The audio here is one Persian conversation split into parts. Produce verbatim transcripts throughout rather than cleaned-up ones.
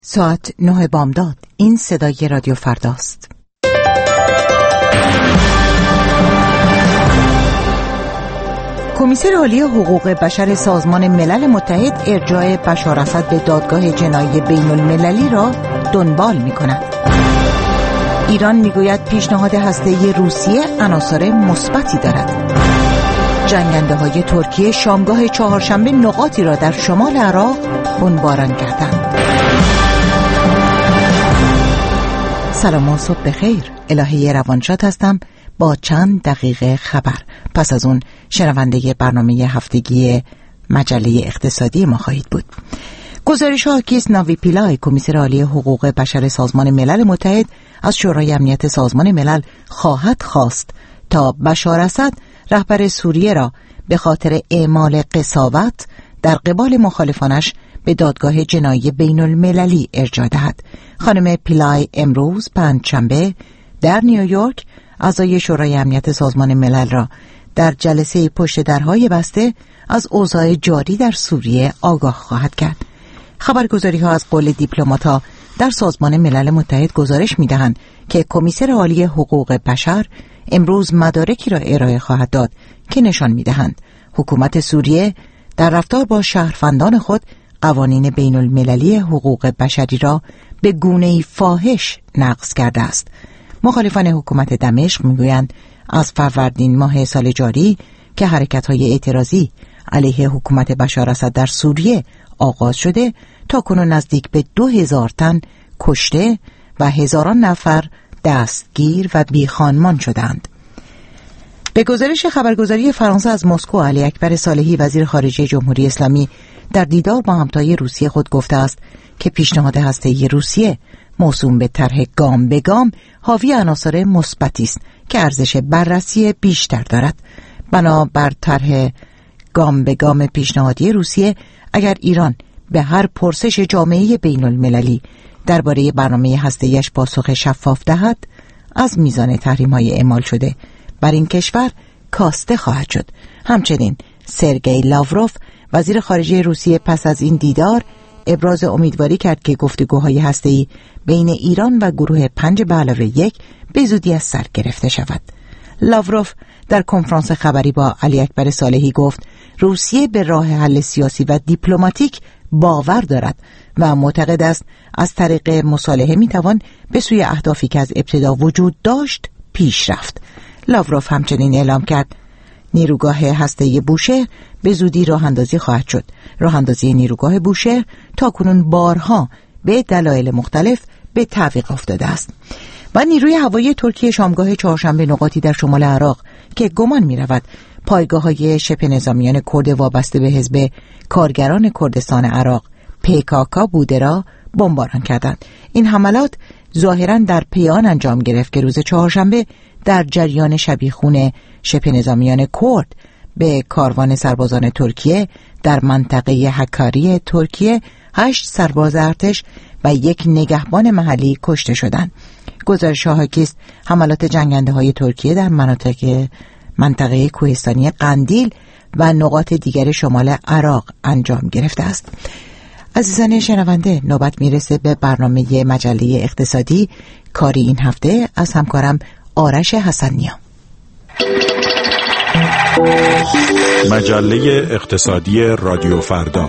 ساعت نه بامداد. این صدای رادیو فرداست. کمیسر عالی حقوق بشر سازمان ملل متحد ارجاع بشار اسد به دادگاه جنایی بین المللی را دنبال می کند. ایران میگوید پیشنهاد هسته‌ای روسیه عناصر مثبتی دارد. جنگنده های ترکیه شامگاه چهارشنبه نقاطی را در شمال عراق بمباران کردند. سلام و صبح بخیر. الهی روانشاد هستم با چند دقیقه خبر. پس از اون شنونده برنامه هفتگی مجله اقتصادی ما خواهید بود. گزارش حاکی است ناوی پیلای کمیسر عالی حقوق بشر سازمان ملل متحد از شورای امنیت سازمان ملل خواهد خواست تا بشار اسد رهبر سوریه را به خاطر اعمال قساوت در قبال مخالفانش به دادگاه جنایی بین المللی ارجاع دهد. خانم پیلای امروز پنجشنبه در نیویورک اعضای شورای امنیت سازمان ملل را در جلسه پشت درهای بسته از اوضاع جاری در سوریه آگاه خواهد کرد. خبرگزاری ها از قول دیپلمات‌ها در سازمان ملل متحد گزارش می‌دهند که کمیسر عالی حقوق بشر امروز مدارکی را ارائه خواهد داد که نشان می‌دهند حکومت سوریه در رفتار با شهروندان خود قوانین بین المللی حقوق بشری را به گونه‌ای فاحش نقض کرده است. مخالفان حکومت دمشق میگویند از فروردین ماه سال جاری که حرکت‌های اعتراضی علیه حکومت بشار اسد در سوریه آغاز شده تا کنون نزدیک به دو هزار تن کشته و هزاران نفر دستگیر و بیخانمان شدند. به گزارش خبرگزاری فرانسه از مسکو، علی اکبر صالحی وزیر خارجه جمهوری اسلامی در دیدار با همتای روسیه خود گفته است که پیشنهاد هسته‌ای روسیه موسوم به طرح گام به گام حاوی عناصر مثبتی است که ارزش بررسی بیشتر دارد. بنابر طرح گام به گام پیشنهادی روسیه، اگر ایران به هر پرسش جامعه بین المللی درباره برنامه هسته‌ایش پاسخ شفاف دهد، از میزان تحریم‌های اعمال شده بر این کشور کاسته خواهد شد. همچنین سرگئی لاوروف وزیر خارجه روسیه پس از این دیدار ابراز امیدواری کرد که گفتگوهای هسته‌ای بین ایران و گروه پنج به علاوه یک به زودی از سر گرفته شود. لاوروف در کنفرانس خبری با علی اکبر صالحی گفت روسیه به راه حل سیاسی و دیپلماتیک باور دارد و معتقد است از طریق مصالحه میتوان به سوی اهدافی که از ابتدا وجود داشت پیش رفت. لاوروف همچنین اعلام کرد نیروگاه هسته‌ای بوشهر به زودی راه اندازی خواهد شد. راه اندازی نیروگاه بوشهر تا کنون بارها به دلایل مختلف به تعویق افتاده است. و نیروی هوایی ترکیه شامگاه چهارشنبه نقاطی در شمال عراق که گمان می رود پایگاه‌های شبه نظامیان کرد وابسته به حزب کارگران کردستان عراق پیکاکا بوده را بمباران کردند. این حملات ظاهراً در پیان انجام گرفت که روز چهارشنبه در جریان شبیخون شبه نظامیان کرد به کاروان سربازان ترکیه در منطقه حکاری ترکیه هشت سرباز ارتش و یک نگهبان محلی کشته شدند. گزارش حاکی است حملات جنگنده های ترکیه در مناطق منطقه کوهستانی قندیل و نقاط دیگر شمال عراق انجام گرفته است. عزیزان شنونده، نوبت میرسه به برنامه مجله اقتصادی کاری این هفته از همکارم آرش حسن‌نیا. مجله اقتصادی رادیو فردا.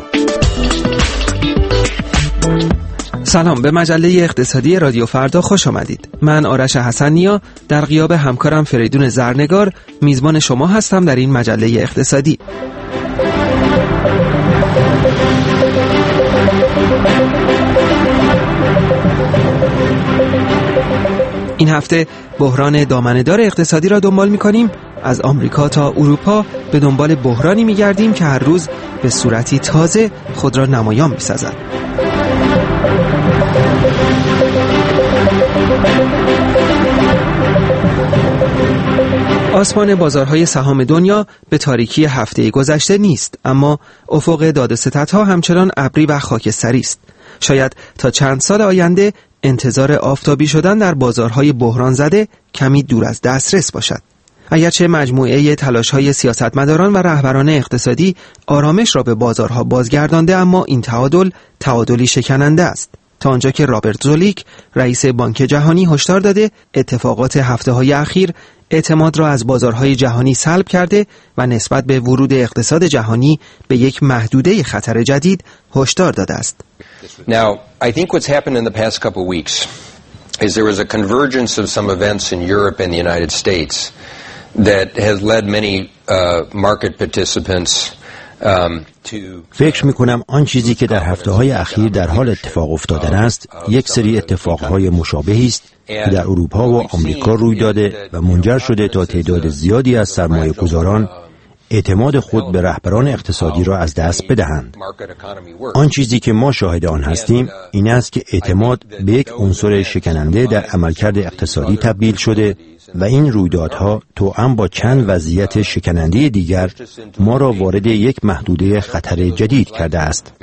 سلام، به مجله اقتصادی رادیو فردا خوش آمدید. من آرش حسن‌نیا در غیاب همکارم فریدون زرنگار میزبان شما هستم در این مجله اقتصادی. این هفته بحران دامنه‌دار اقتصادی را دنبال می‌کنیم. از آمریکا تا اروپا به دنبال بحرانی می‌گردیم که هر روز به صورتی تازه خود را نمایان می‌سازد. آسمان بازارهای سهام دنیا به تاریکی هفته گذشته نیست، اما افق داد و ستدها همچنان ابری و خاکستری است. شاید تا چند سال آینده انتظار آفتابی شدن در بازارهای بحران زده کمی دور از دسترس باشد. اگرچه مجموعه تلاش‌های سیاستمداران و رهبران اقتصادی آرامش را به بازارها بازگردانده، اما این تعادل تعادلی شکننده است. تا آنجا که رابرت زولیک رئیس بانک جهانی هشدار داده اتفاقات هفته‌های اخیر اعتماد را از بازارهای جهانی سلب کرده و نسبت به ورود اقتصاد جهانی به یک محدوده خطر جدید هشدار داده است. Now, I think what's happened in the past couple of weeks is there was a convergence of some events in Europe and the United States that has led many uh, market participants فکر می‌کنم آن چیزی که در هفته‌های اخیر در حال اتفاق افتادن است یک سری اتفاقهای مشابهی است که در اروپا و آمریکا روی داده و منجر شده تا تعداد زیادی از سرمایه‌گذاران اعتماد خود به رهبران اقتصادی را از دست بدهند. آن چیزی که ما شاهد آن هستیم این است که اعتماد به یک عنصر شکننده در عملکرد اقتصادی تبدیل شده و این رویدادها توأم با چند وضعیت شکننده دیگر ما را وارد یک محدوده خطر جدید کرده است.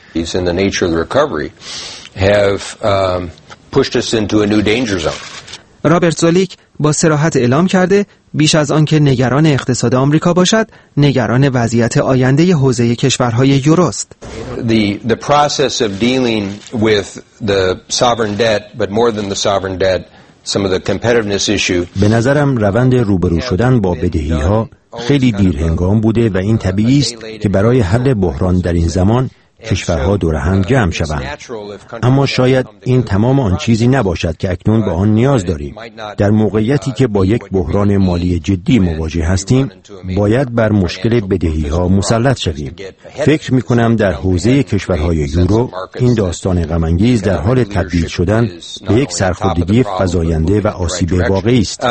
رابرت زولیک با صراحت اعلام کرده بیش از آن که نگران اقتصاد آمریکا باشد، نگران وضعیت آینده حوزه کشورهای یوروست. The the process of dealing with the sovereign debt, but more than the sovereign debt, some of the competitiveness issue. به نظرم روند روبرو شدن با بدهی‌ها خیلی دیرهنگام بوده و این طبیعی است که برای حل بحران در این زمان کشورها دور هم جمع شوند. اما شاید این تمام آن چیزی نباشد که اکنون به آن نیاز داریم. در موقعیتی که با یک بحران مالی جدی مواجه هستیم، باید بر مشکل بدهی‌ها مسلط شویم. فکر می‌کنم در حوزه کشورهای یورو این داستان غم‌انگیز در حال تبدیل شدن به یک سرخوردگی فزاینده و آسیب واقعی است.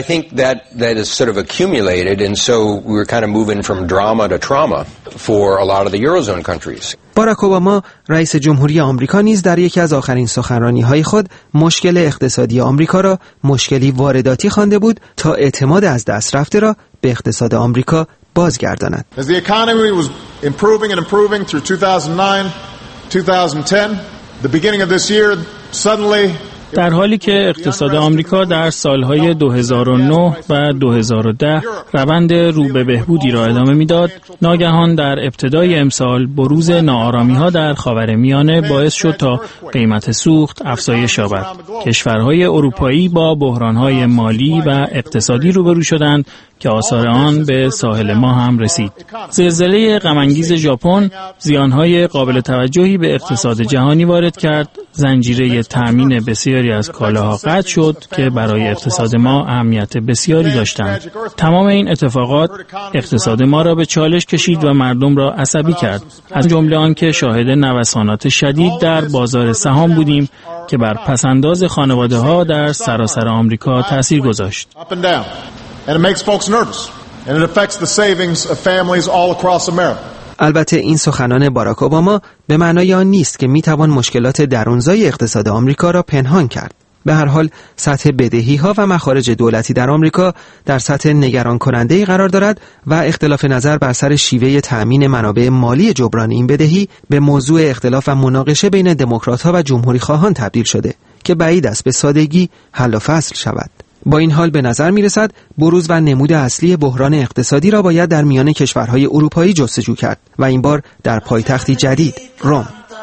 باراک اوباما رئیس جمهوری آمریکا نیز در یکی از آخرین سخنرانی‌های خود مشکل اقتصادی آمریکا را مشکلی وارداتی خوانده بود تا اعتماد از دست رفته را به اقتصاد آمریکا بازگرداند. As the economy was improving and improving through two thousand nine, twenty ten, the beginning of this year suddenly در حالی که اقتصاد آمریکا در سالهای دو هزار و نه و دو هزار و ده روند رو به بهبودی را ادامه میداد، ناگهان در ابتدای امسال بروز ناآرامی‌ها در خاورمیانه باعث شد تا قیمت سوخت افزایش یابد. کشورهای اروپایی با بحران‌های مالی و اقتصادی روبرو شدند که آثار آن به ساحل ما هم رسید. زلزله غم‌انگیز ژاپن زیانهای قابل توجهی به اقتصاد جهانی وارد کرد، زنجیره تأمین بسیاری از کالاها قطع شد که برای اقتصاد ما اهمیت بسیاری داشتند. تمام این اتفاقات اقتصاد ما را به چالش کشید و مردم را عصبی کرد، از جمله آنکه شاهد نوسانات شدید در بازار سهام بودیم که بر پسنداز خانواده‌ها در سراسر آمریکا تأثیر گذاشت. And it makes folks nervous and it affects the savings of families all across America. البته این سخنان باراک اوباما به معنای آن نیست که میتوان مشکلات درونزای اقتصاد آمریکا را پنهان کرد. به هر حال سطح بدهی‌ها و مخارج دولتی در آمریکا در سطح نگران کننده‌ای قرار دارد و اختلاف نظر بر سر شیوه تأمین منابع مالی جبران این بدهی به موضوع اختلاف و مناقشه بین دموکرات‌ها و جمهوری‌خواهان تبدیل شده که بعید است به سادگی حل و فصل شود. با این حال به نظر می رسد بروز و نمود اصلی بحران اقتصادی را باید در میان کشورهای اروپایی جستجو کرد و این بار در پایتختی جدید، روم.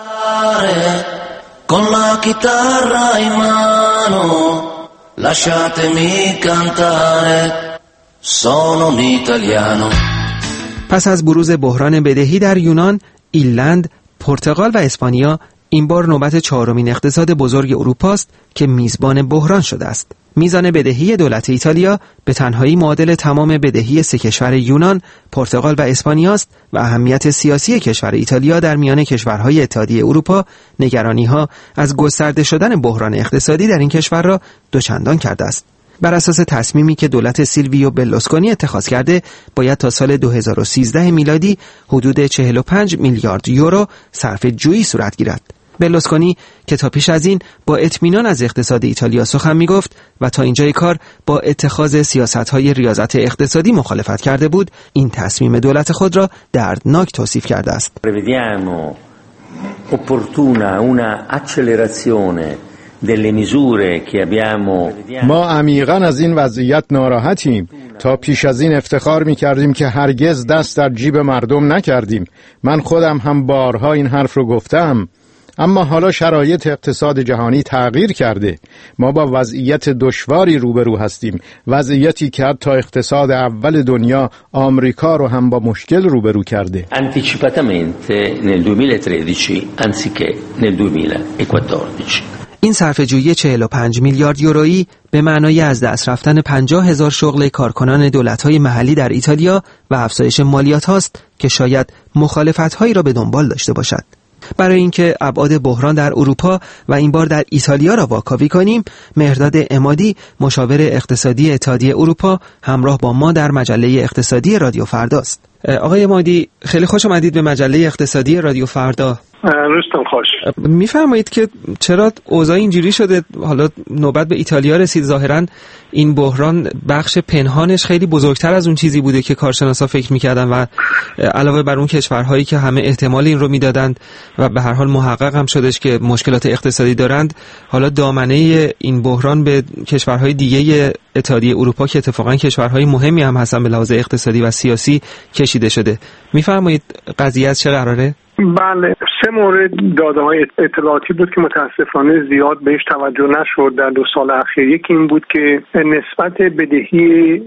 پس از بروز بحران بدهی در یونان، ایرلند، پرتغال و اسپانیا، این بار نوبت چهارمین اقتصاد بزرگ اروپاست که میزبان بحران شده است. میزان بدهی دولت ایتالیا به تنهایی معادل تمام بدهی سه کشور یونان، پرتغال و اسپانیا است و اهمیت سیاسی کشور ایتالیا در میان کشورهای اتحادیه اروپا نگرانی‌ها از گسترده شدن بحران اقتصادی در این کشور را دوچندان کرده است. بر اساس تصمیمی که دولت سیلویو برلوسکونی اتخاذ کرده، باید تا سال دو هزار و سیزده میلادی حدود چهل و پنج میلیارد یورو صرف جویی صورت گیرد. برلوسکونی که تا پیش از این با اطمینان از اقتصاد ایتالیا سخن می‌گفت و تا اینجای کار با اتخاذ سیاست‌های ریاضت اقتصادی مخالفت کرده بود، این تصمیم دولت خود را دردناک توصیف کرده است. Prevediamo opportuna una accelerazione delle misure che abbiamo. ما عمیقاً از این وضعیت ناراحتیم. تا پیش از این افتخار می‌کردیم که هرگز دست در جیب مردم نکردیم. من خودم هم بارها این حرف رو گفتم. اما حالا شرایط اقتصاد جهانی تغییر کرده. ما با وضعیت دشواری روبرو هستیم، وضعیتی که حتی اقتصاد اول دنیا آمریکا رو هم با مشکل روبرو کرده. Anticipatamente nel duemilatredici anziché nel duemilaquattordici. این صرفه‌جویی چهل و پنج میلیارد یورویی به معنای از دست رفتن پنجاه هزار شغل کارکنان دولت‌های محلی در ایتالیا و افزایش مالیات هاست که شاید مخالفت‌هایی را به دنبال داشته باشد. برای اینکه ابعاد بحران در اروپا و این بار در ایتالیا را واکاوی کنیم، مهرداد عمادی، مشاور اقتصادی اتحادیه اروپا، همراه با ما در مجله اقتصادی رادیو فرداست. آقای عمادی، خیلی خوش آمدید به مجله اقتصادی رادیو فردا. روزتون خوش. میفرمایید که چرا اوضاع اینجوری شده؟ حالا نوبت به ایتالیا رسید. ظاهراً این بحران بخش پنهانش خیلی بزرگتر از اون چیزی بوده که کارشناسا فکر میکردن و علاوه بر اون کشورهایی که همه احتمال این رو میدادند و به هر حال محقق هم شدش که مشکلات اقتصادی دارند، حالا دامنه این بحران به کشورهای دیگه اتحادیه اروپا که اتفاقاً کشورهای مهمی هم هستن به لحاظ اقتصادی و سیاسی کشیده شده. میفرمایید قضیه از چه قراره؟ بله، سه مورد داده‌های اطلاعاتی بود که متاسفانه زیاد بهش توجه نشد در دو سال اخیر. یکی این بود که نسبت بدهی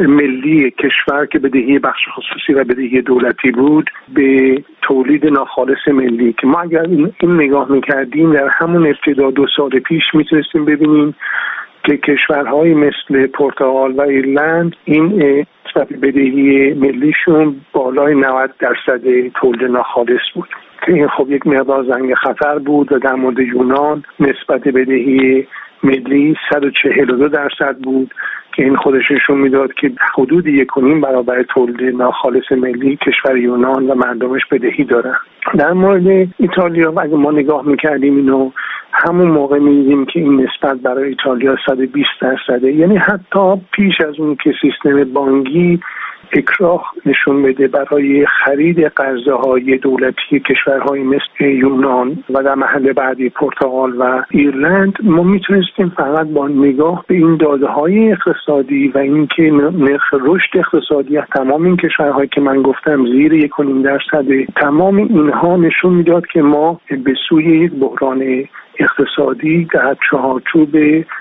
ملی کشور که بدهی بخش خصوصی و بدهی دولتی بود به تولید ناخالص ملی، که ما اگر این نگاه می‌کردیم در همون ابتدا دو سال پیش میتونستیم ببینیم که کشورهای مثل پرتغال و ایرلند این نسبت بدهی ملیشون بالای نود درصد تولید ناخالص بود که این خب یک مقدار زنگ خطر بود. و در مورد یونان نسبت بدهی ملی صد و چهل و دو درصد بود که این خودش نشون میداد که حدود یک و نیم برابر تولید ناخالص ملی کشور یونان و مردمش بدهی دارن. در مورد ایتالیا اگه ما نگاه میکردیم اینو همون موقع می‌دیدیم که این نسبت برای ایتالیا صد و بیست درصده، یعنی حتی پیش از اون که سیستم بانکی اکراه نشون بده برای خرید قرضه‌های دولتی کشورهای مثل یونان و در محل بعدی پرتغال و ایرلند، ما میتونستیم فقط با نگاه به این داده‌های اقتصادی و اینکه نرخ رشد اقتصادی از تمام این کشورهایی که من گفتم زیر یک و نیم درصد، تمام اینها نشون میداد که ما به سوی یک بحران اقتصادی در چارچوب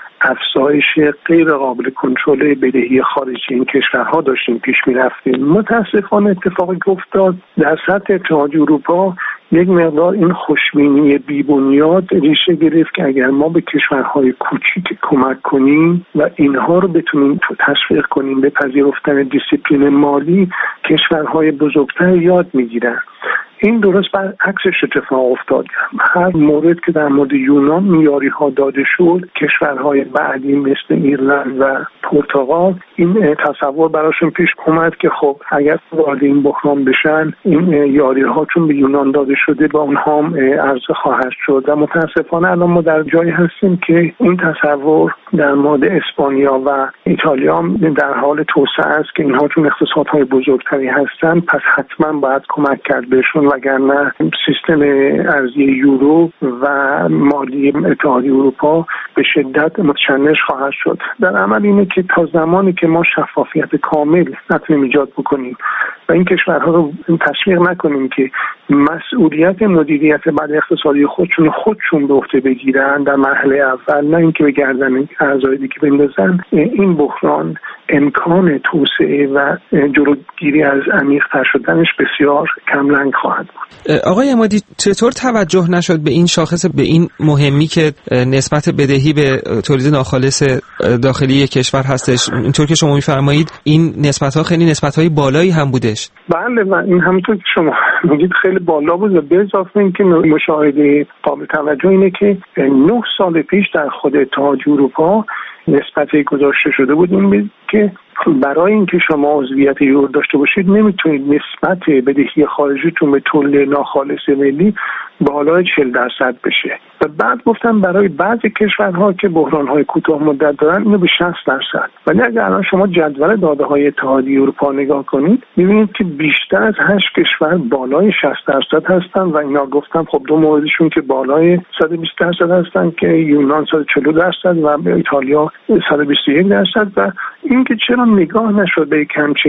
افزایش غیر قابل کنترل بدهی خارجی این کشورها داشتیم پیش می‌رفتیم. متاسفانه اتفاقی که افتاد در سطح اتحادیه اروپا یک مقدار این خوشبینی بی‌بنیاد ریشه گرفت که اگر ما به کشورهای کوچیک کمک کنیم و اینها رو بتونیم تشویق کنیم به پذیرفتن دیسیپلین مالی، کشورهای بزرگتر یاد می‌گیرن. این درست برعکسش اتفاق افتاد. هر مورد که در مورد یونان معیاری ها داده شد، کشورهای بعدی مثل ایرلند و پرتغال این تصور براشون پیش اومد که خب اگر وارد این بحران بشن این یاری ها چون به یونان داده شده با اونها هم عرضه خواهد شد. و متاسفانه الان ما در جایی هستیم که این تصور در مورد اسپانیا و ایتالیا در حال توسعه است که اینها چون اقتصادهای بزرگتری هستن پس حتما باید کمک کرد بهشون، وگرنه سیستم ارزی یورو و مالی اتحادیه اروپا به شدت متشنج خواهد شد. در عمل اینه که تا زمانی که ما شفافیت کامل نتونیم ایجاد بکنیم و این کشورها رو تشویق نکنیم که مسئولیت مدیریت بعد اقتصادی خودشون خودشون به عهده بگیرن در مرحله اول، نه اینکه به گردن اعضای دیگه بندازن، این بحران امکان توسعه و جلوگیری از عمیق‌تر شدنش بسیار کمرنگ خواهد بود. آقای عمادی، چطور توجه نشد به این شاخص، به این مهمی که نسبت بدهی به تولید ناخالص داخلی کشور هستش؟ اینطور که شما می‌فرمایید این نسبت‌ها خیلی نسبت‌های بالایی هم بودش. بله، و این همونطور که شما میگید خیلی بالا بود و به اضافه اینکه مشاهده قابل توجه اینه که نه سال پیش در خود اتحادیه اروپا نسبتی گذاشته شده بود این که برای اینکه شما عضویت یورو داشته باشید نمیتونید نسبت بدهی خارجیتون به تولید ناخالص ملی بالای چهل درصد بشه. و بعد گفتم برای بعضی کشورها که بحران‌های کوتاه مدت دارن اینو به شصت درصد. ولی اگر الان شما جدول داده‌های اتحادیه اروپا نگاه کنید می‌بینید که بیشتر از هشت کشور بالای شصت درصد هستن و اینا گفتم خب دو موردشون که بالای صد و بیست درصد هستن که یونان صد و چهل درصد و ایتالیا صد و بیست و یک درصد. و اینکه چرا نگاه نشد به همچین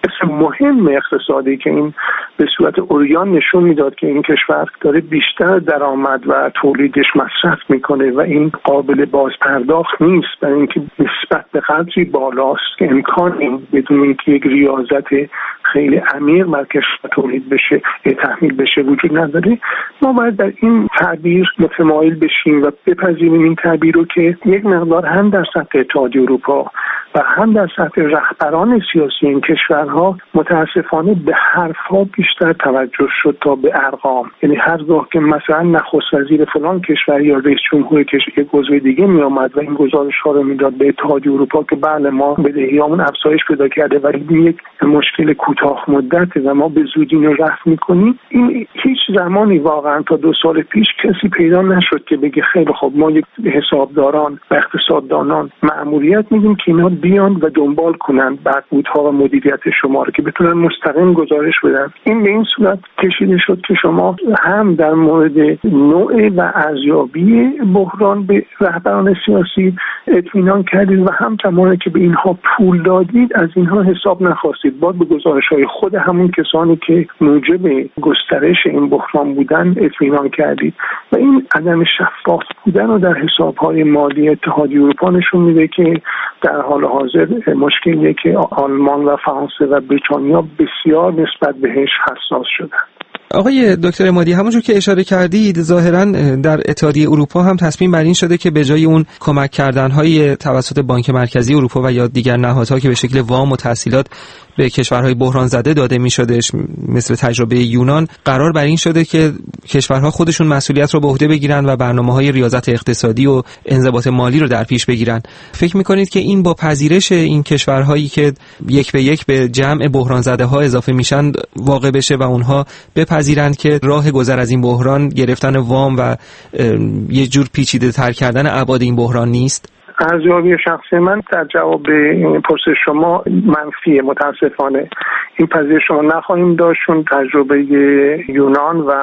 اسم مهم اقتصادی که این به صورت عریان نشون میداد که این کشور داره بیشتر درآمد و تولیدش مصرف میکنه و این قابل بازپرداخت نیست، برای اینکه نسبت به قدری بالاست که امکان این بدون اینکه یک ریاضت خیلی عمیق بر کشور تولید بشه تحمیل بشه وجود نداره. ما باید در این تعبیر متمایل بشیم و بپذیریم این تعبیر رو که یک مقدار هم در سطح اتحادیه اروپا و هم در سطح رهبران سیاسی این کشورها متاسفانه به حرفها بیشتر توجه شد تا به ارقام. یعنی هرگاه که مثلا نخست وزیر فلان کشور یا رئیس جمهور کشور یک عضو دیگه می آمد و این گزارش‌ها رو میداد به اتحادیه اروپا که بله ما بدهیامون افزایش پیدا کرده ولی این یک مشکل کوتاه مدته و ما به زودی اینو رفع می‌کنیم، این هیچ زمانی واقعا تا دو سال پیش کسی پیدا نشد که بگه خیلی خب ما یک حسابداران و اقتصاددانان مأموریت میدیم که اینا بیان و دنبال کنن بهبودها و مدیریت شما رو که بتونن مستقیم گزارش بدن. این به این صورت کشیده شد که شما هم در مورد نوع و ارزیابی بحران به رهبران سیاسی اطمینان کردید و هم زمانی که به اینها پول دادید از اینها حساب نخواستید، باید به گزارش‌های خود همون کسانی که موجب گسترش این بحران بودن اطمینان کردید و این عدم شفاف بودن و در حساب‌های مالی اتحادیه اروپا نشون میده که در حال حاضر مشکلیه که آلمان و فرانسه و بریتانیا بسیار نسبت بهش حساس شدن. آقای دکتر عمادی، همونجور که اشاره کردید ظاهراً در اتحادیه اروپا هم تصمیم بر این شده که به جای اون کمک کردن‌های توسط بانک مرکزی اروپا و یا دیگر نهادها که به شکل وام و تسهیلات به کشورهای بحران زده داده می‌شدش مثل تجربه یونان، قرار بر این شده که کشورها خودشون مسئولیت رو به عهده بگیرن و برنامه‌های ریاضت اقتصادی و انضباط مالی رو در پیش بگیرن. فکر می‌کنید که این با پذیرش این کشورهایی که یک به یک به جمع بحران زده‌ها اضافه میشن واقع بشه و اونها بپذیرند که راه گذر از این بحران گرفتن وام و یه جور پیچیده‌تر کردن ابعاد این بحران نیست؟ ارزیابی شخصی من در جواب به پرسش شما منفیه. متاسفانه این پذیرش شما نخواهیم داشت، چون تجربه یونان و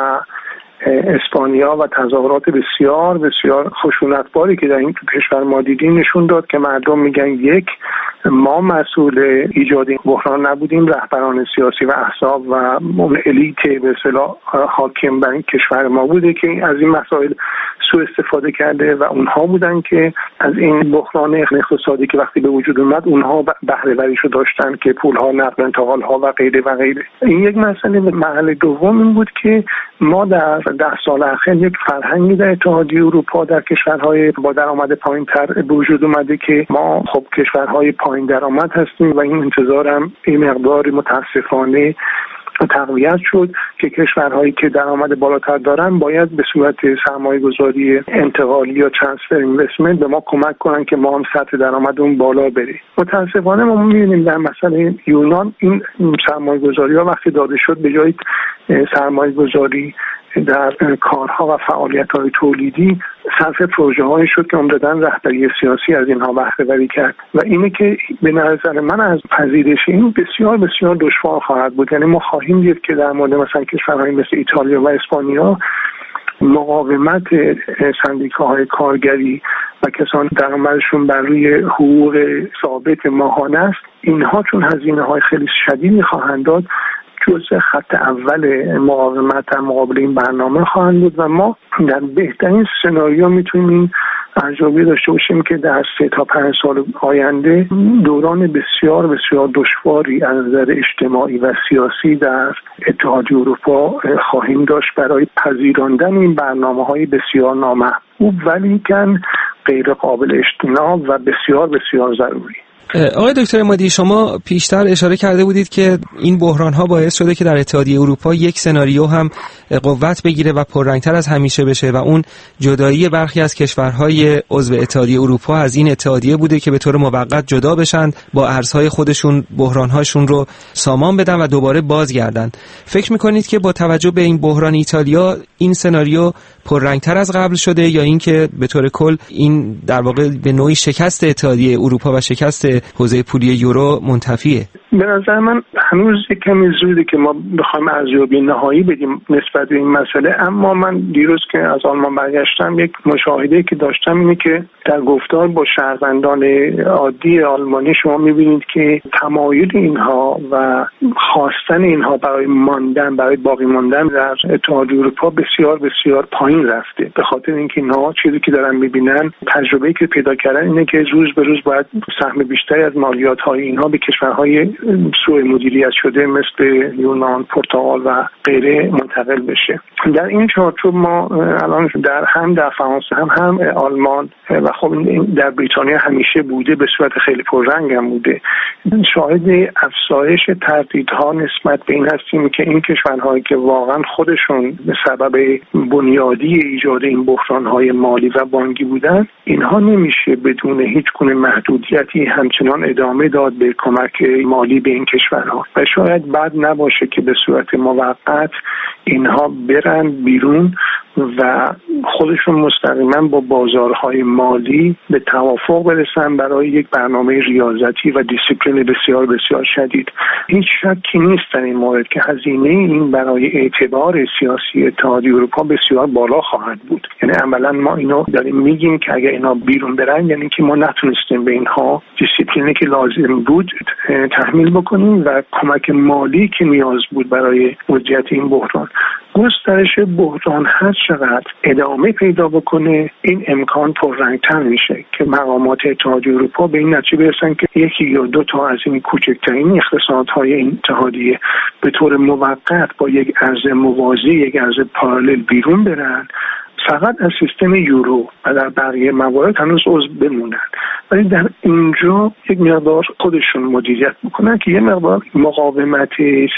اسپانیا و تظاهرات بسیار بسیار خشونتباری که در این کشور ما دیدیم نشون داد که مردم میگن یک ما مسئول ایجاد این بحران نبودیم، رهبران سیاسی و احزاب و اون الیت به اصطلاح حاکم بر این کشور ما بوده که از این مسائل سوء استفاده کرده و اونها بودن که از این بحران اقتصادی که وقتی به وجود اومد اونها بهره وریشو داشتن که پولها نقل انتقال ها و غیره و غیره. این یک مسئله. محل دوم این بود که ما در ده سال اخیر یک فرهنگی در اتحادیه اروپا در کشورهای با درآمد پایین‌تر به وجود اومده که ما خب کشورهای پایین درآمد هستیم و این انتظارم این مقداری متاسفانه تقویت شد که کشورهایی که درآمد بالاتر دارن باید به صورت سرمایه‌گذاری انتقالی یا ترانسفر اینوستمنت به ما کمک کنن که ما هم سطح درآمدمون بالا بره. متاسفانه ما می‌بینیم در مثلا یونان این سرمایه‌گذاری‌ها وقتی داده شد به جای سرمایه‌گذاری در کارها و فعالیت‌های تولیدی صرف پروژه‌هایی شد که عمدتاً رهبری سیاسی از اینها بهره وری کرد و اینه که به نظر من از پذیرش این بسیار بسیار دشوار خواهد بود. یعنی ما خواهیم دید که در مورد مثلا کشورهای مثل ایتالیا و اسپانیا مقاومت سندیکاهای کارگری و کسان درآمدشون بر روی حقوق ثابت ماهانه است، اینها چون هزینه‌های خیلی شدیدی خواهند داد جزء خط اول مقاومت در مقابل این برنامه خواهند بود و ما در بهترین سناریو میتونیم این ارزیابی داشته باشیم که در سه تا پنج سال آینده دوران بسیار بسیار دشواری از نظر اجتماعی و سیاسی در اتحادیه اروپا خواهیم داشت برای پذیراندن این برنامه‌های بسیار نامحبوب ولی کن غیر قابل اجتناب و بسیار بسیار ضروری. آقای دکتر عمادی، شما پیشتر اشاره کرده بودید که این بحران‌ها باعث شده که در اتحادیه اروپا یک سناریو هم قوت بگیره و پررنگتر از همیشه بشه و اون جدایی برخی از کشورهای عضو اتحادیه اروپا از این اتحادیه بوده که به طور موقت جدا بشن، با ارزهای خودشون بحران‌هاشون رو سامان بدن و دوباره بازگردن. فکر می‌کنید که با توجه به این بحران ایتالیا این سناریو پررنگتر از قبل شده یا اینکه به طور کل این در واقع به نوعی شکست اتحادیه اروپا و شکست حوزه پولی یورو منتفیه؟ به نظر من هنوز یک کمی زوده که ما بخوایم ارزیابی نهایی بدیم نسبت به این مسئله، اما من دیروز که از آلمان برگشتم یک مشاهده که داشتم اینه که در گفتار با شهروندان عادی آلمانی شما میبینید که تمایل اینها و خواستن اینها برای ماندن، برای باقی ماندن در اتحادیه اروپا بسیار بسیار پایین رفته، به خاطر اینکه اینها چیزی که دارن میبینن، تجربه‌ای که پیدا کردن اینه که روز به روز باید سهم بیشتری از مالیات‌های اینها به کشورهای سوء مدیریت شده مثل یونان، پرتغال و غیره منتقل بشه. در این چارچوب ما الان در هم در فرانسه هم هم آلمان و خب در بریتانیا همیشه بوده، به صورت خیلی پررنگ هم بوده، شاهد افزایش تردیدها نسبت به این هستیم که این کشورهایی که واقعا خودشون به سبب بنیادی ایجاد این بحرانهای مالی و بانکی بودن، اینها نمیشه بدون هیچ گونه محدودیتی همچنان ادامه داد به کمک مالی به این کشورها و شاید بد نباشه که به صورت موقت اینها برن بیرون و خودشون مستقیما با بازارهای مالی به توافق برسن برای یک برنامه ریاضتی و دیسیپلین بسیار بسیار شدید. هیچ شکی نیست در این مورد که هزینه این برای اعتبار سیاسی اتحادیه اروپا بسیار بالا خواهد بود. یعنی عملا ما اینو داریم میگیم که اگر اینا بیرون برن یعنی که ما نتونستیم به اینها دیسیپلینی که لازم بود تحمیل بکنیم و کمک مالی که نیاز بود برای مدیریت این بحران. گسترش بحران هر چقدر ادامه پیدا بکنه این امکان پررنگتر میشه که مقامات اتحادیه اروپا به این نتیجه برسن که یکی یا دو تا از این کوچکترین اقتصادهای این اتحادیه به طور موقت با یک ارز موازی، یک ارز پارالل بیرون برن، فقط از سیستم یورو و در بقیه موارد هنوز عضو بمونن، ولی در اینجا یک مقدار خودشون مدیریت بکنن که یه مقدار مقاومت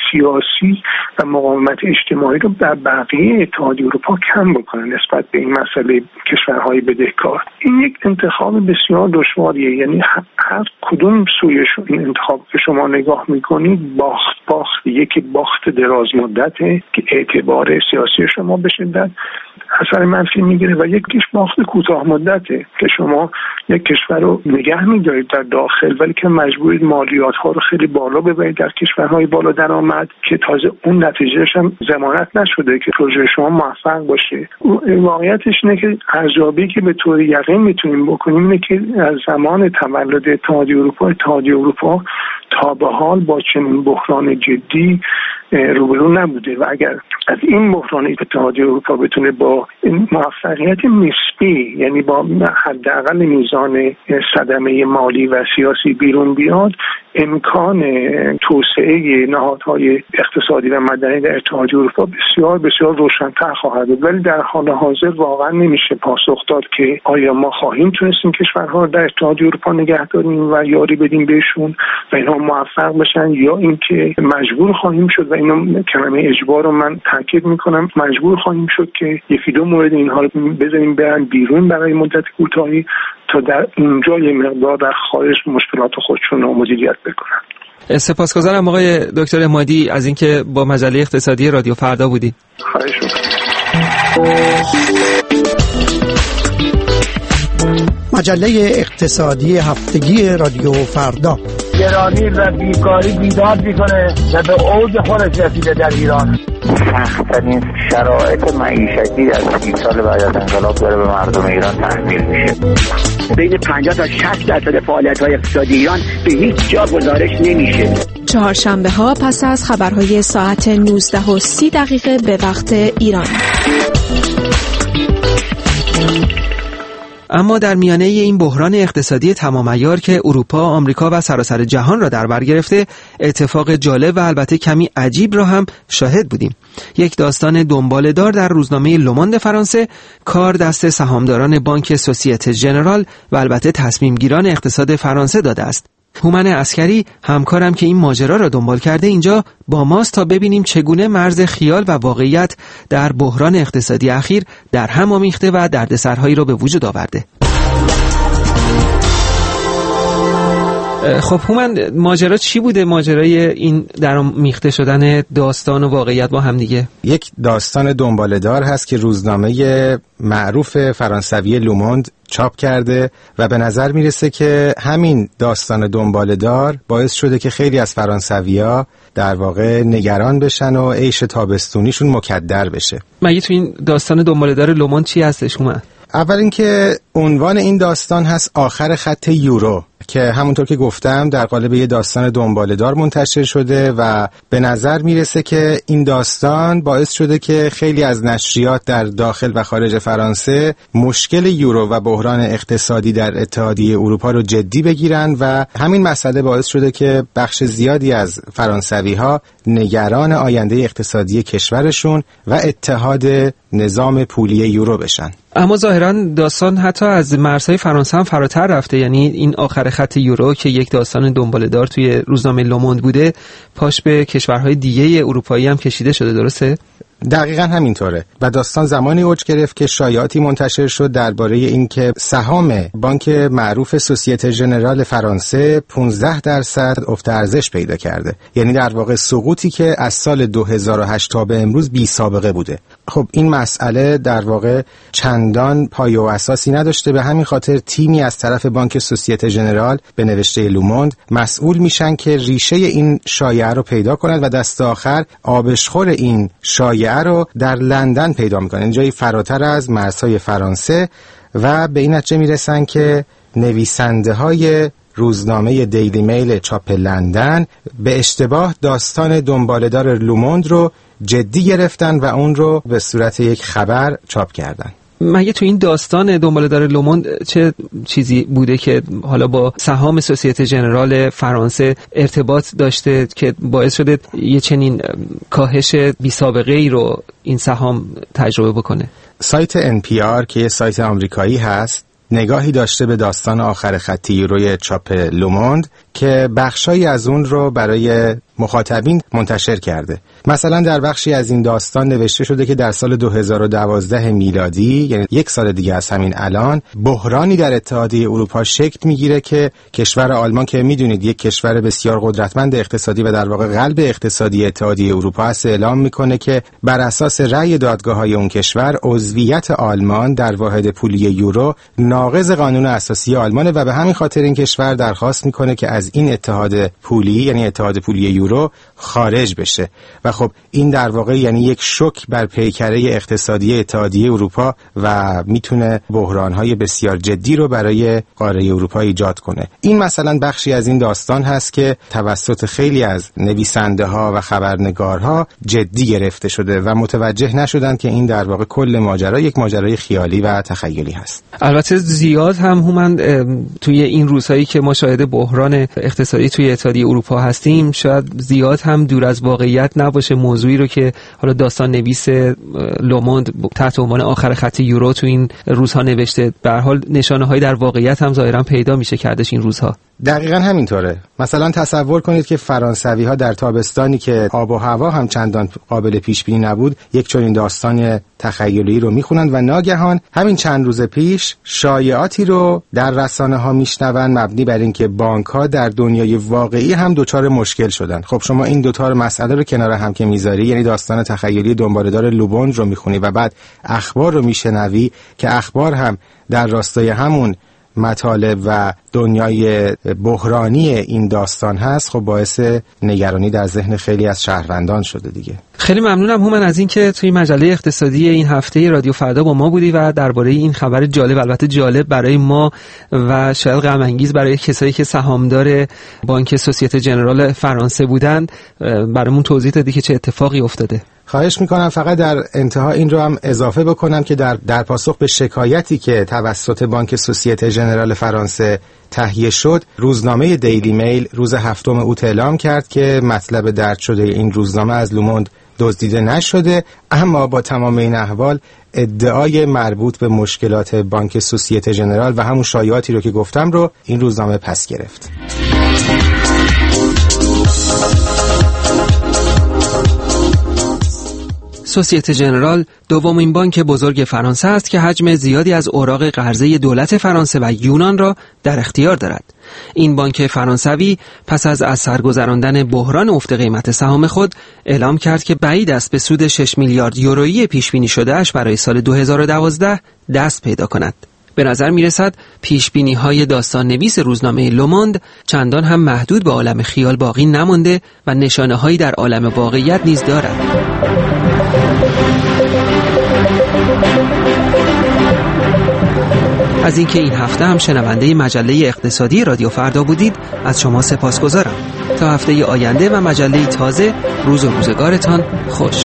سیاسی و مقاومت اجتماعی رو در بقیه اتحادیه اروپا کم بکنن نسبت به این مسئله کشورهای بدهکار. این یک انتخاب بسیار دشواریه، یعنی هر کدوم سویش این انتخاب که شما نگاه میکنید باخت باخت یکی باخت دراز مدته که اعتبار سیاسی شما به شدت اثر منفی میگیره و یکیش باخت کوتاه مدته که شما یک کشور رو نگه میدارید در داخل ولی که مجبورید مالیات ها رو خیلی بالا ببرید در کشورهای بالا درآمد که تازه اون نتیجهش هم ضمانت نشده که پروژه شما موفق باشه. واقعیتش اینه که ارزیابی که به طور یقین میتونیم بکنیم اینه که از زمان تولد اتحادیه اروپا اتحادیه اروپا تا به حال با چنین بحران جدی روبرو نبوده و اگر از این بحران اتحادیه اروپا بتونه با موفقیت نسبی، یعنی با حداقل میزان صدمه مالی و سیاسی بیرون بیاد، امکان توسعه نهادهای اقتصادی و مدنی در اتحادیه اروپا بسیار بسیار روشن‌تر خواهد بود. ولی در حال حاضر واقعا نمیشه پاسخ داد که آیا ما خواهیم تونستیم کشورها رو در اتحادیه اروپا نگه داریم و یاری بدیم بهشون و اینها موفق بشن، یا اینکه مجبور خواهیم شد، و اینو کلمه اجبار رو من تاکید میکنم، مجبور خواهیم شد که یکی دو مورد اینها رو بذاریم برن بیرون برای مدت کوتاهی تا در اینجا یه مقدار در خارج مشکلات خودشون رو مدیریت بکنن. سپاسگزارم آقای دکتر احمدی از اینکه با مجله اقتصادی رادیو فردا بودید. خواهش میکنم. مجله اقتصادی هفتگی رادیو فردا. گرانی و بیکاری بیداد میکنه و به اوج خودش رسیده در ایران. سخت‌ترین شرایط معیشتی در سی سال بعد از انقلاب داره به مردم ایران تحمیل میشه. بین پنجاه تا شصت درصد فعالیت‌های اقتصادی ایران به هیچ جا گزارش نمیشه. چهارشنبه ها پس از خبرهای ساعت نوزده و سی دقیقه به وقت ایران. اما در میانه این بحران اقتصادی تمام عیار که اروپا، آمریکا و سراسر جهان را در بر گرفته، اتفاق جالب و البته کمی عجیب را هم شاهد بودیم. یک داستان دنباله‌دار در روزنامه لوموند فرانسه کار دست سهامداران بانک سوسیته ژنرال و البته تصمیم گیران اقتصاد فرانسه داده است. هومن عسکری، همکارم که این ماجرا را دنبال کرده، اینجا با ماست تا ببینیم چگونه مرز خیال و واقعیت در بحران اقتصادی اخیر در هم آمیخته و دردسرهایی را به وجود آورده. خب هومن، ماجرا چی بوده؟ ماجرای این در میخته شدن داستان و واقعیت با هم دیگه؟ یک داستان دنباله‌دار هست که روزنامه معروف فرانسوی لوموند چاپ کرده و به نظر میرسه که همین داستان دنباله‌دار باعث شده که خیلی از فرانسوی‌ها در واقع نگران بشن و عیش تابستونیشون مکدر بشه. مگه تو این داستان دنباله‌دار لوموند چی هستش هومن؟ اول اینکه عنوان این داستان هست آخر خط یورو، که همونطور که گفتم در قالب یه داستان دنباله‌دار منتشر شده و به نظر میرسه که این داستان باعث شده که خیلی از نشریات در داخل و خارج فرانسه مشکل یورو و بحران اقتصادی در اتحادیه اروپا رو جدی بگیرن و همین مسئله باعث شده که بخش زیادی از فرانسوی‌ها نگران آینده اقتصادی کشورشون و اتحاد نظام پولی یورو بشن. اما ظاهراً داستان حتی از مرزهای فرانسه هم فراتر رفته، یعنی این آخر خط یورو که یک داستان دنباله‌دار توی روزنامه لوموند بوده پاش به کشورهای دیگه اروپایی هم کشیده شده، درسته؟ دقیقاً همینطوره و داستان زمانی اوج گرفت که شایعاتی منتشر شد درباره اینکه سهام بانک معروف سوسیته ژنرال فرانسه پانزده درصد افت ارزش پیدا کرده، یعنی در واقع سقوطی که از سال دو هزار و هشت تا به امروز بی سابقه بوده. خب این مسئله در واقع چندان پایه و اساسی نداشته، به همین خاطر تیمی از طرف بانک سوسیته ژنرال به نوشته لوموند مسئول میشن که ریشه این شایعه رو پیدا کنند و دست آخر آبشخور این شایعه رو در لندن پیدا میکنن، این جایی فراتر از مرزهای فرانسه، و به این نتیجه میرسن که نویسنده های روزنامه دیلی میل چاپ لندن به اشتباه داستان دنباله‌دار لوموند رو جدی گرفتن و اون رو به صورت یک خبر چاپ کردن. مگه تو این داستان دنباله‌دار لوموند چه چیزی بوده که حالا با سهام سوسیته ژنرال فرانسه ارتباط داشته که باعث شده یه چنین کاهش بی سابقه ای رو این سهام تجربه بکنه؟ سایت ان پی آر که یه سایت آمریکایی هست نگاهی داشته به داستان آخر خط یوروی چاپ لوموند که بخشایی از اون رو برای مخاطبین منتشر کرده. مثلا در بخشی از این داستان نوشته شده که در سال دو هزار و دوازده میلادی، یعنی یک سال دیگه از همین الان، بحرانی در اتحادیه اروپا شکل میگیره که کشور آلمان که میدونید یک کشور بسیار قدرتمند اقتصادی و در واقع قلب اقتصادی اتحادیه اروپا است، اعلام میکنه که بر اساس رأی دادگاه‌های اون کشور عضویت آلمان در واحد پولی یورو ناقض قانون اساسی آلمانه و به همین خاطر این کشور درخواست میکنه که از این اتحاد پولی، یعنی اتحاد پولی یورو، خارج بشه. و خب این در واقع یعنی یک شوک بر پیکره اقتصادی اتحادیه اروپا و میتونه بحران‌های بسیار جدی رو برای قاره اروپا ایجاد کنه. این مثلا بخشی از این داستان هست که توسط خیلی از نویسنده‌ها و خبرنگارها جدی گرفته شده و متوجه نشدن که این در واقع کل ماجرا یک ماجرای خیالی و تخیلی هست. البته زیاد هم هومن توی این روزهایی که ما شاهد بحران اقتصادی توی اتحادیه اروپا هستیم، شاید زیاد هم دور از واقعیت نباشه موضوعی رو که حالا داستان نویس لوموند تحت عنوان آخر خط یورو تو این روزها نوشته. به هر حال نشانه‌هایی در واقعیت هم ظاهرا پیدا میشه کردش این روزها. دقیقاً همینطوره. مثلا تصور کنید که فرانسوی‌ها در تابستانی که آب و هوا هم چندان قابل پیش بینی نبود، یک چنین داستان تخیلی رو میخونند و ناگهان همین چند روز پیش شایعاتی رو در رسانه‌ها میشنون مبنی بر اینکه بانک‌ها در دنیای واقعی هم دچار مشکل شدن. خب شما این دو تا مسئله رو کنار هم که میذاری، یعنی داستان تخیلی دنباله‌دار لوموند رو میخونی و بعد اخبار رو میشنوی که اخبار هم در راستای همون مطالب و دنیای بحرانی این داستان هست، خب باعث نگرانی در ذهن خیلی از شهروندان شده دیگه. خیلی ممنونم هومن از اینکه توی مجله اقتصادی این هفته رادیو فردا با ما بودی و درباره این خبر جالب، البته جالب برای ما و شاید غم انگیز برای کسایی که سهامدار بانک سوسیته ژنرال فرانسه بودند، برامون توضیح دادی که چه اتفاقی افتاده. خواهش میکنم. فقط در انتها این رو هم اضافه بکنم که در در پاسخ به شکایتی که توسط بانک سوسیته ژنرال فرانسه تهیه شد، روزنامه دیلی میل روز هفتم اوت اعلام کرد که مطلب درج شده این روزنامه از لوموند دزدیده نشده، اما با تمام این احوال ادعای مربوط به مشکلات بانک سوسیته ژنرال و همون شایعاتی رو که گفتم رو این روزنامه پس گرفت. سوسیته ژنرال دومین بانک بزرگ فرانسه است که حجم زیادی از اوراق قرضه دولت فرانسه و یونان را در اختیار دارد. این بانک فرانسوی پس از از سر گذراندن بحران افت قیمت سهام خود اعلام کرد که بعید است به سود شش میلیارد یورویی پیش بینی شده اش برای سال دو هزار و دوازده دست پیدا کند. به نظر می رسد پیش بینی های داستان نویس روزنامه لوموند چندان هم محدود به عالم خیال باقی نمانده و نشانه هایی در عالم واقعیت نیز دارد. از اینکه این هفته هم شنونده مجله اقتصادی رادیو فردا بودید از شما سپاسگزارم. تا هفته آینده و مجله تازه، روز و روزگارتان خوش.